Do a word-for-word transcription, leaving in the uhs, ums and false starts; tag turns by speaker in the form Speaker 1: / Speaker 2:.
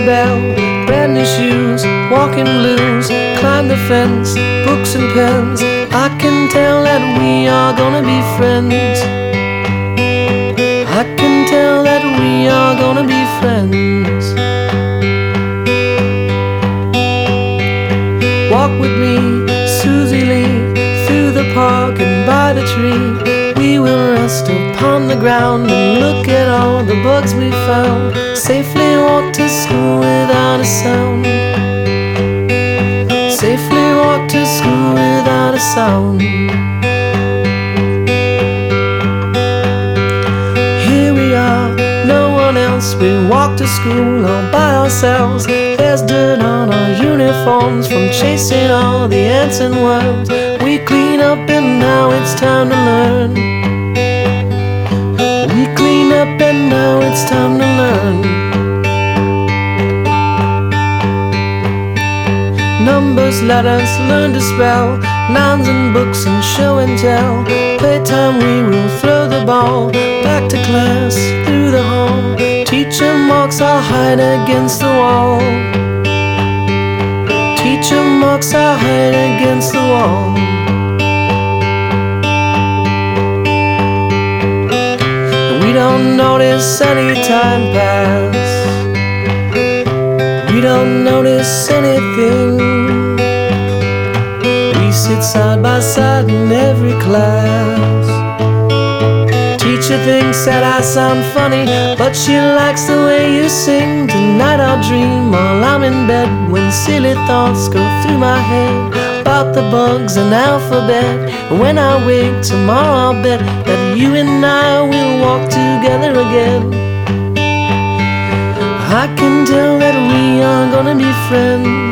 Speaker 1: bell, brand new shoes, walking blues, climb the fence, books and pens. I can tell that we are gonna be friends. I can tell that we are gonna be friends. Walk with me, Susie Lee, through the park and by the tree. We will rest upon the ground and look at all the bugs we found. Safely walk to school without a sound. Safely walk to school without a sound. Here we are, no one else. We walk to school all by ourselves. There's dirt on our uniforms from chasing all the ants and worms. We clean up and now it's time to learn. We clean up and now it's time to learn. Numbers, letters, learn to spell, nouns and books and show and tell. Playtime we will throw the ball back to class through the hall. Teacher marks our hide against the wall. Teacher marks our hide against the wall. We don't notice any time pass. We don't notice anything. We sit side by side in every class. Teacher thinks that I sound funny, but she likes the way you sing. Tonight I'll dream while I'm in bed, when silly thoughts go through my head about the bugs and alphabet. And when I wake tomorrow I'll bet that you and I will walk together again. I can tell that we are gonna be friends.